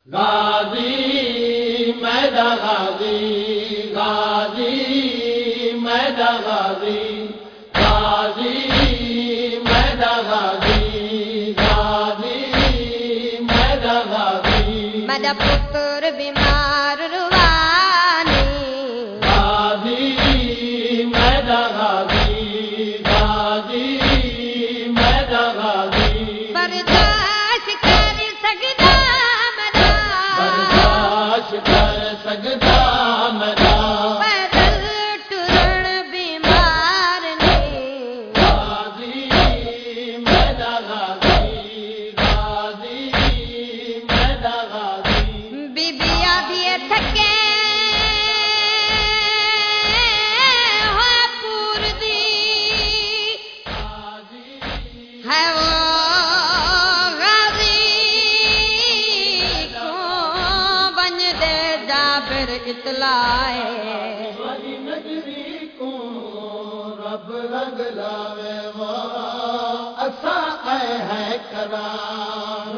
गाजी मैदा गाजी, गाजी मैदा गाजी, गाजी मैदा गाजी, गाजी मैदा गाजी। मेरा पुत्र बीमार रुवानी, गाजी मैदा गाजी, गाजी मैदा गाजी। बर्दाश्त कर सकदा मेरा, बर्दाश्त कर सकदा मेरा, पैदल टुरण बीमार ने। गाजी मैदा गाजी, गाजी मैदा गाजी। बीबिया दिए थके हो पूर दी है वो गाजी को बन दे जाबिर इतलाए। वही नगरी को रब रंग लावे वो, असा आए हैं करार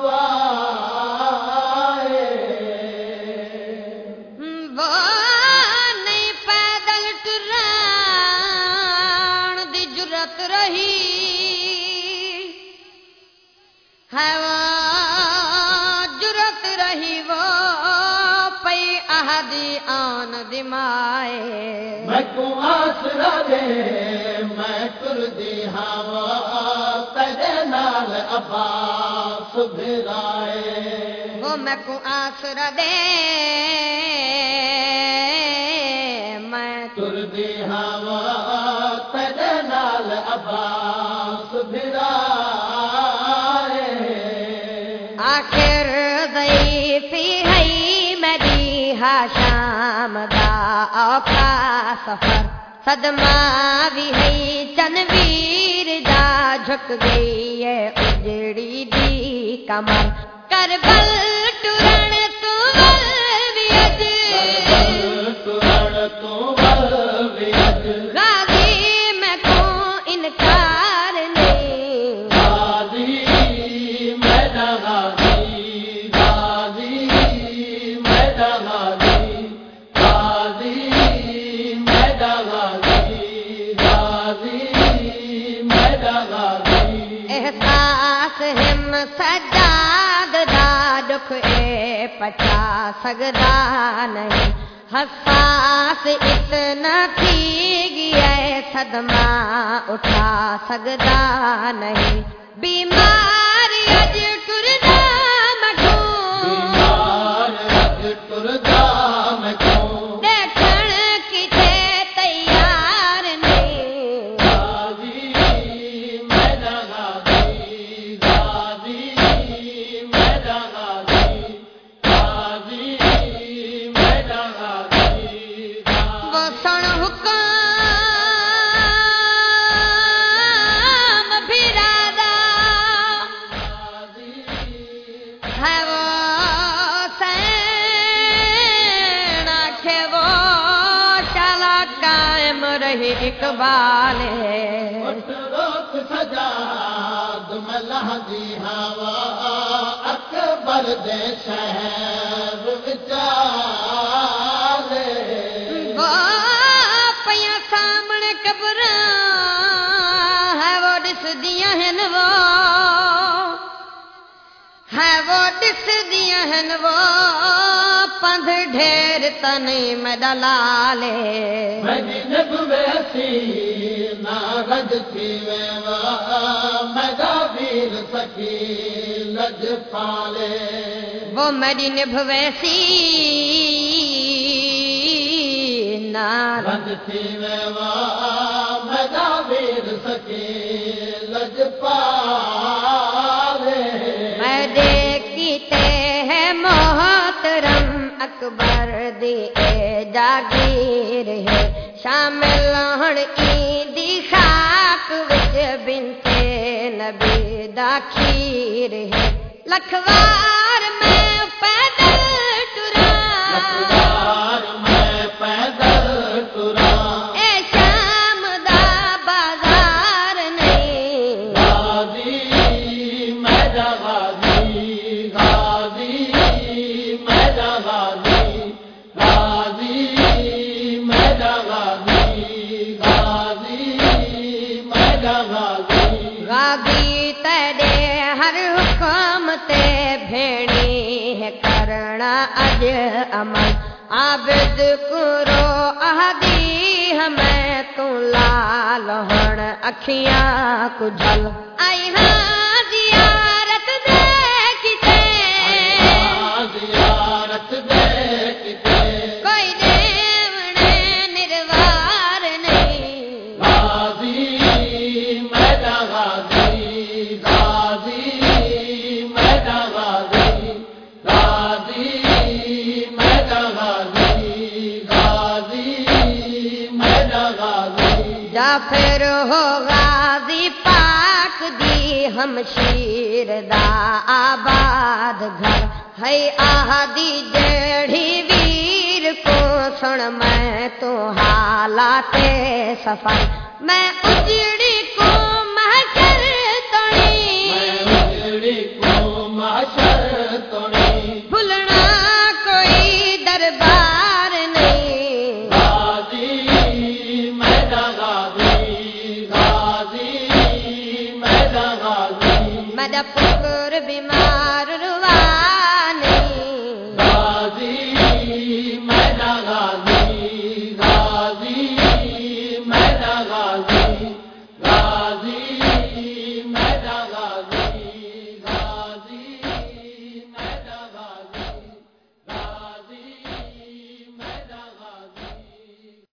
दुआए। वो नहीं पैदल टुरान दी जुरत रही है, वो जुरत रही वो पई आहदी आन दिमाए। मैं को आसरा दे मैं तुर दी हवा, तेरे नाल अब्बास भिराए। वो मैं को आसरा दे मैं तुर दी हवा, तेरे नाल अब्बास भिराए। आखिर ज़ईफ़ी है मेरी हाशाम दा औखा सफर, सदमा भी है चनवीर दा झुक गई है उजड़ी दी कमर। करबल टुरण तू भी अज, तुरण तू बलवियत। गाजी मैं को इनकार नहीं। गाजी मैदा गाजी, गाजी मैदा गाजी, गाजी मैदा गाजी, गाजी मैदा गाजी। एहसास हिम सजाद दा दुख ए पचा सगदा नहीं, हसास इतना थी गया सदमा उठा सगदा नहीं। बीमारी अज टुरदा मठू, बीमार अज टुरदा मैं क्यों। देखण किथे तैयार नहीं। गाजी मैदा गाजी, गाजी मैदा गाजी, गाजी मैदा गाजी। वो सुन हुक्म भिरादा है, वो सैन आखे वो शाला कायम रही इकबाल है। उठ रोक सजाद मलह दी हवा, अकबर दे शहर विचाले। वो पया सामने कब्रां है, वो दिस दिया हैं वो है, वो दिस दिया हैं वो पंध ढेर तनी में डलाले। मदीने बुवैसी नारद थी वेवा, मदा वीर सखी लज पाले। वो मेरी निभवैसी नार रज थी वेवा, मदा वीर सखी लज पाले। मैं देखते हैं मोहतरम अकबर दी ए जागीर है, शामिल होण ईदी खाक विच बिनते नबी दा खीर है। लखवार मैं पैदल टुरा, लखवार मैं पैदल टुरा। ए शाम दा बाजार नहीं। गाजी मैदा गाजी, गाजी करना अज अमल आबिद कुरो अहदी हमें तू लाल हण अखियां कुझल आई हाँ जियारत दे किते जियारत दे किते कोई देवने निर्वार नहीं गाजी मैदा गाजी गाजी मैदा गाजी गाजी मैदा गाजी गाजी मैदा गाजी जा फिर हो गाजी पाक दी हमशीर दा आबाद घर है आदि जेड़ी वीर को सुन मैं तो हालाते सफर मैं उजड़ी को महशर उजड़ी को महशर तोड़ी भूलना कोई दरबार नहीं गाजी मैदा गाजी गाजी मैदा गाजी मेरा पुत्र बीमार रुवानी गाजी मैदा गाजी गाजी मैदा गाजी